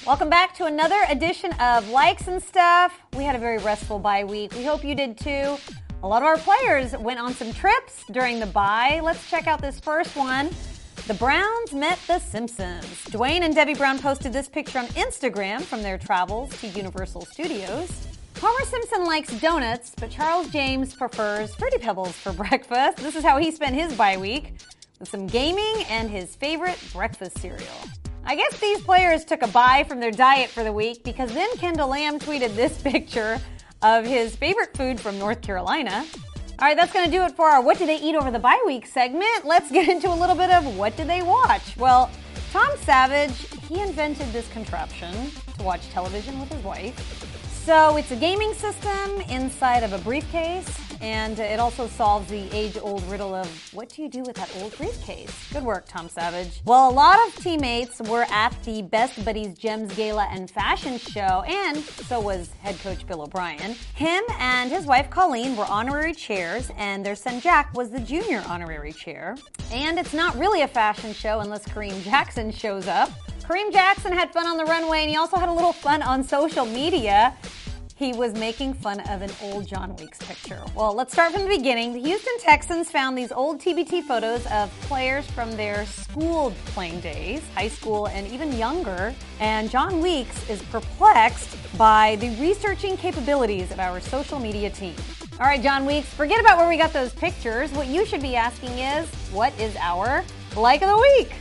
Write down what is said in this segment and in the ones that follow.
Welcome back to another edition of Likes and Stuff. We had a very restful bye week. We hope you did too. A lot of our players went on some trips during the bye. Let's check out this first one. The Browns met the Simpsons. Dwayne and Debbie Brown posted this picture on Instagram from their travels to Universal Studios. Homer Simpson likes donuts, but Charles James prefers Fruity Pebbles for breakfast. This is how he spent his bye week, with some gaming and his favorite breakfast cereal. I guess these players took a bye from their diet for the week because then Kendall Lamb tweeted this picture of his favorite food from North Carolina. All right, that's going to do it for our What Did They Eat Over the Bye Week segment. Let's get into a little bit of What Did They Watch? Well, Tom Savage, he invented this contraption to watch television with his wife. So it's a gaming system inside of a briefcase, and it also solves the age-old riddle of what do you do with that old briefcase? Good work, Tom Savage. Well, a lot of teammates were at the Best Buddies Gems Gala and Fashion Show, and so was head coach Bill O'Brien. Him and his wife Colleen were honorary chairs, and their son Jack was the junior honorary chair. And it's not really a fashion show unless Kareem Jackson shows up. Kareem Jackson had fun on the runway, and he also had a little fun on social media. He was making fun of an old John Weeks picture. Well, let's start from the beginning. The Houston Texans found these old TBT photos of players from their school playing days, high school and even younger. And John Weeks is perplexed by the researching capabilities of our social media team. All right, John Weeks, forget about where we got those pictures. What you should be asking is, what is our Like of the Week?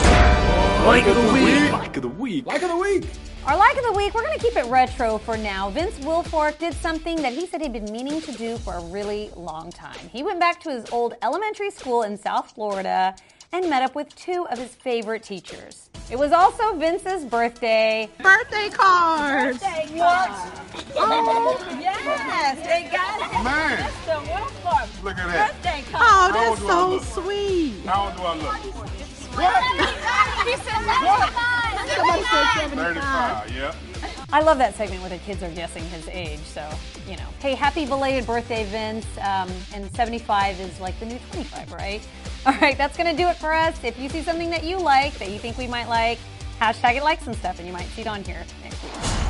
Like of the Week! Like of the Week! Like of the Week! Our Like of the Week, we're going to keep it retro for now. Vince Wilfork did something that he said he'd been meaning to do for a really long time. He went back to his old elementary school in South Florida and met up with two of his favorite teachers. It was also Vince's birthday. Birthday cards! Birthday cards! Oh, yes! They got it! Man! Mr. Wilfork! Look at that. Birthday cards! Oh, How old that's do I so look? sweet. How old do I look? He said 35, yeah. I love that segment where the kids are guessing his age, so, you know. Hey, happy belated birthday, Vince. And 75 is like the new 25, right? All right, that's going to do it for us. If you see something that you like, that you think we might like, hashtag it likes and stuff, and you might see it on here next week.